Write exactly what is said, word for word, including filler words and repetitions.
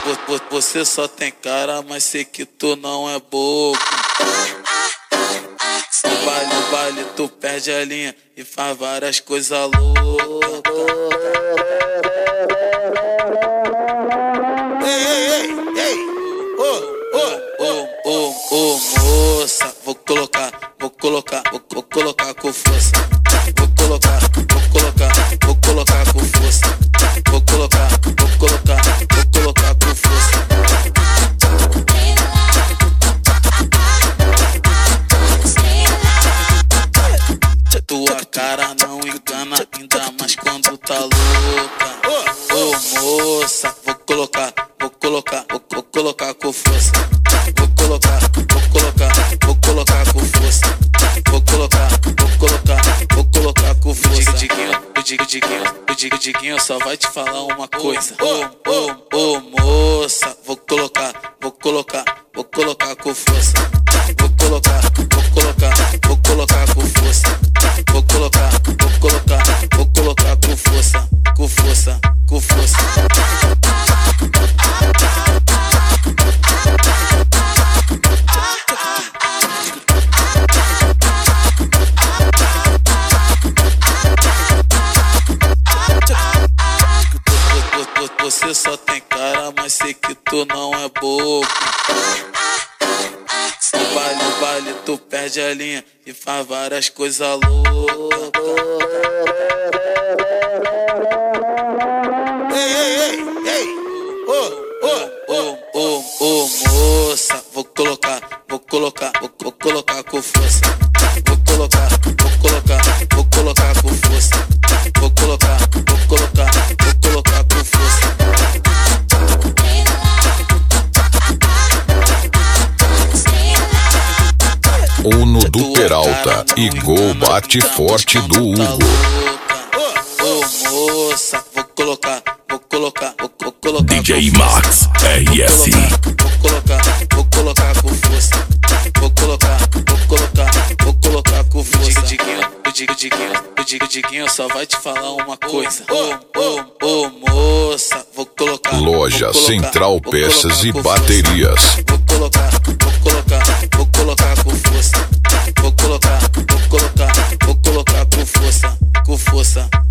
Você só tem cara, mas sei que tu não é bobo. No baile, no baile, tu perde a linha e faz várias coisas loucas. Ei, ei, ei, ei! Ô, ô, ô, ô, ô, moça, vou colocar, vou colocar, vou, vou colocar com força. Vou colocar, vou colocar, vou colocar com força. Vou colocar, vou colocar, vou colocar com força. Tua cara não engana, ainda mais quando tá louca. Ô, ô, moça, vou colocar, vou colocar, vou, vou colocar com força. Vou colocar, vou colocar, vou colocar com força. Vou colocar, vou colocar, vou colocar com força. O Diguinho, o Diguinho, o Diguinho, o Diguinho só vai te falar uma coisa. Ô, ô, ô, moça, vou colocar, vou colocar, vou colocar com força. Vou colocar, vou colocar, vou colocar com força. Vou colocar, vou colocar, vou colocar com força, com força, com força. Você só tem cara, mas sei que tu não é bobo. No baile, no baile, tu perde a linha e faz várias coisas loucas. ei, ei, ei, ei! Ô, ô, ô, ô, ô, moça, vou colocar, vou colocar, vou, vou colocar com força. Vou colocar, vou colocar, vou colocar com força. Vou colocar, vou colocar, vou colocar com força. Uno do Peralta e gol bate forte do Hugo. Ô, moça, vou colocar, vou colocar, vou, vou colocar. D J Max R S. Vou colocar, vou colocar com força. Vou colocar, vou colocar, vou colocar com força. O Diguinho, o Diguinho, o Diguinho, o Diguinho só vai te falar uma coisa. Ô, ô, ô, moça, vou colocar. Loja Central Peças e Baterias. Vou colocar, vou colocar, vou colocar com força. Vou colocar, vou colocar, vou colocar com força, com força.